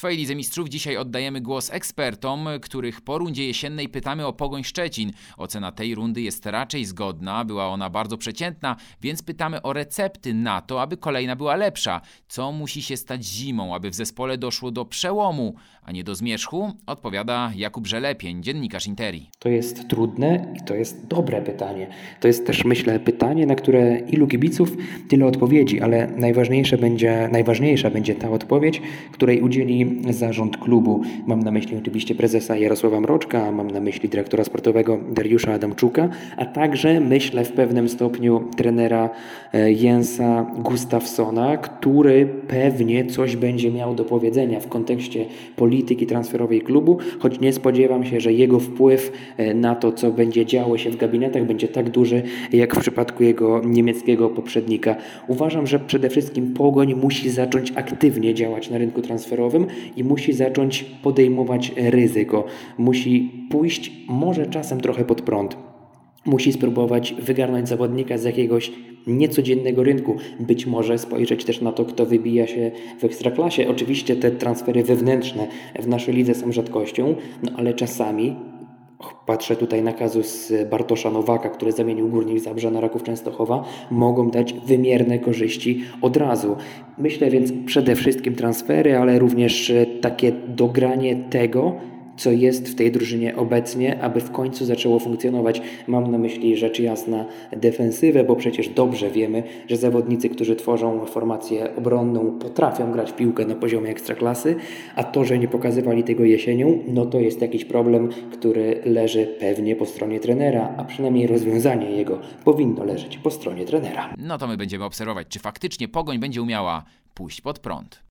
Twojej Lidze Mistrzów dzisiaj oddajemy głos ekspertom, których po rundzie jesiennej pytamy o Pogoń Szczecin. Ocena tej rundy jest raczej zgodna, była ona bardzo przeciętna, więc pytamy o recepty na to, aby kolejna była lepsza. Co musi się stać zimą, aby w zespole doszło do przełomu, a nie do zmierzchu? Odpowiada Jakub Żelepień, dziennikarz Interi. To jest trudne i to jest dobre pytanie. To jest też, myślę, pytanie, na które ilu kibiców, tyle odpowiedzi, ale najważniejsza będzie ta odpowiedź, której udzieli zarząd klubu. Mam na myśli oczywiście prezesa Jarosława Mroczka, mam na myśli dyrektora sportowego Dariusza Adamczuka, a także myślę w pewnym stopniu trenera Jensa Gustafsona, który pewnie coś będzie miał do powiedzenia w kontekście polityki transferowej klubu, choć nie spodziewam się, że jego wpływ na to, co będzie działo się w gabinetach, będzie tak duży, jak w przypadku jego niemieckiego poprzednika. Uważam, że przede wszystkim Pogoń musi zacząć aktywnie działać na rynku transferowym i musi zacząć podejmować ryzyko. Musi pójść może czasem trochę pod prąd. Musi spróbować wygarnąć zawodnika z jakiegoś niecodziennego rynku. Być może spojrzeć też na to, kto wybija się w Ekstraklasie. Oczywiście te transfery wewnętrzne w naszej lidze są rzadkością, ale czasami, patrzę tutaj na kazus Bartosza Nowaka, który zamienił Górnik Zabrze na Raków Częstochowa, mogą dać wymierne korzyści od razu. Myślę więc przede wszystkim transfery, ale również takie dogranie tego, co jest w tej drużynie obecnie, aby w końcu zaczęło funkcjonować. Mam na myśli rzecz jasna defensywę, bo przecież dobrze wiemy, że zawodnicy, którzy tworzą formację obronną, potrafią grać w piłkę na poziomie ekstraklasy, a to, że nie pokazywali tego jesienią, no to jest jakiś problem, który leży pewnie po stronie trenera, a przynajmniej rozwiązanie jego powinno leżeć po stronie trenera. No to my będziemy obserwować, czy faktycznie Pogoń będzie umiała pójść pod prąd.